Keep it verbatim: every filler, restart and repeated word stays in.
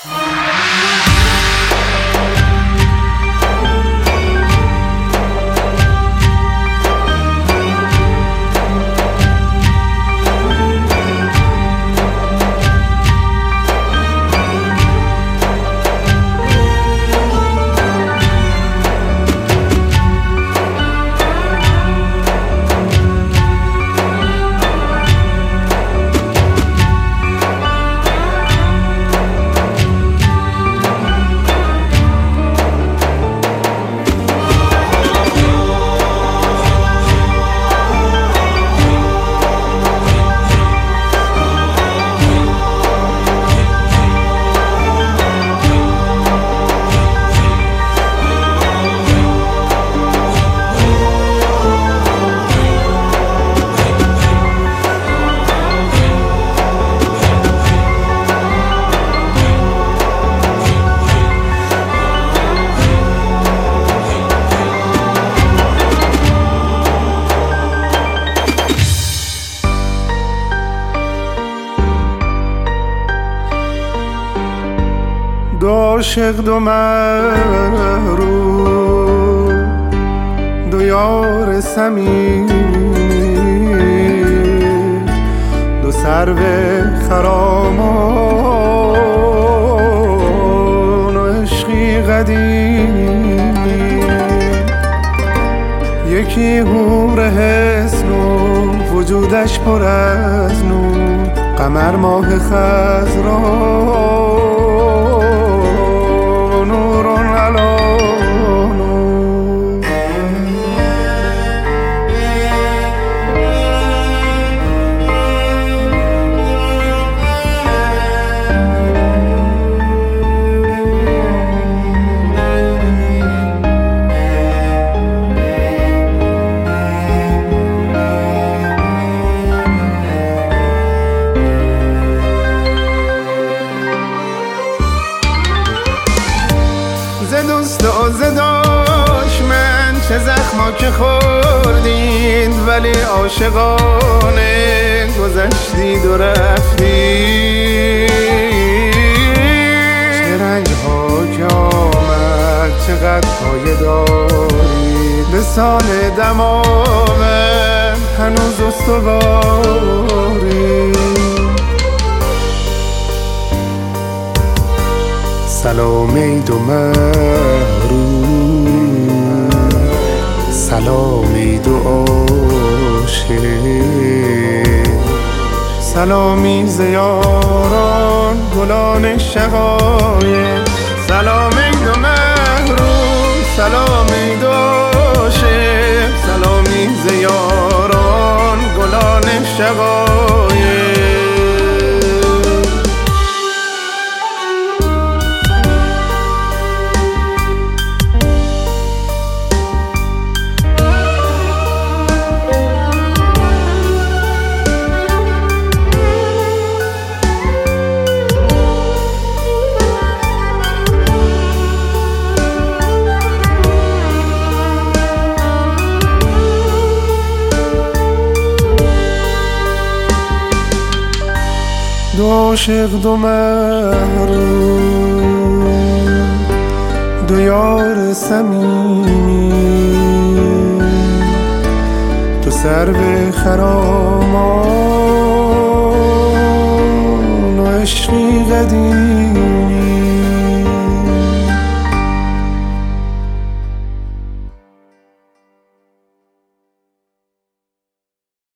دو عاشق دو محروم، دو یار صمیمی، دو سرو خرامان و عشقی قدیمی. یکی حور حسن و وجودش پر از نور، قمر ماه خضرا ز دوست و ز دشمن چه زخما که خوردید، ولی عاشقانه گذشتید و رفتید. چه رنگ ها که آمد چقدر پایه دارید، به سال دماغم هنوز استوارید. سلام ای دو محروم، سلام ای دو عاشق، سلامی ز یاران گلان شقایق. سلام ای دو محروم، سلام ای دو عاشق، سلامی ز یاران گلان شقایق. دو عاشق دو محروم، دو یار صمیمی، دو سرو خرامان و عشقی قدیمی.